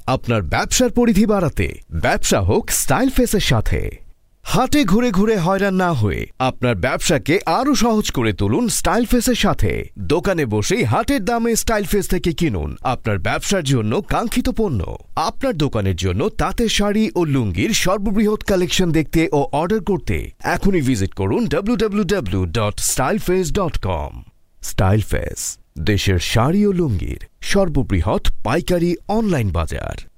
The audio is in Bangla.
আপনার ব্যবসার পরিধি বাড়াতে ব্যবসা হোক স্টাইল ফেসের সাথে। হাটে ঘুরে ঘুরে হয়রান না হয়ে আপনার ব্যবসাকে আরো সহজ করে তুলুন স্টাইল ফেসের সাথে। দোকানে বসেই হাটের দামে স্টাইল ফেস থেকে কিনুন আপনার ব্যবসার জন্য কাঙ্ক্ষিত পণ্য। আপনার দোকানের জন্য তাঁতের শাড়ি ও লুঙ্গির সর্ববৃহৎ কালেকশন দেখতে ও অর্ডার করতে এখনই ভিজিট করুন www.styleface.com। স্টাইল ফেস, দেশের শাড়ি ও লুঙ্গির সর্ববৃহৎ পাইকারি অনলাইন বাজার।